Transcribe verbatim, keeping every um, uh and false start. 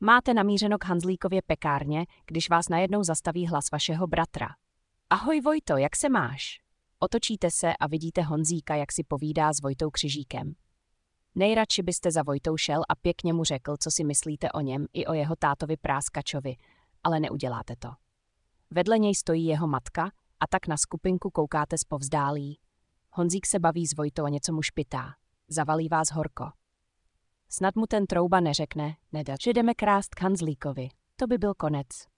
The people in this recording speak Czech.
Máte namířeno k Hanzlíkově pekárně, když vás najednou zastaví hlas vašeho bratra. Ahoj Vojto, jak se máš? Otočíte se a vidíte Honzíka, jak si povídá s Vojtou Křižíkem. Nejradši byste za Vojtou šel a pěkně mu řekl, co si myslíte o něm i o jeho tátovi Práskačovi, ale neuděláte to. Vedle něj stojí jeho matka a tak na skupinku koukáte zpovzdálí. Honzík se baví s Vojtou a něco mu špitá. Zavalí vás horko. Snad mu ten trouba neřekne, nedá, že jdeme krást k Hanzlíkovi. To by byl konec.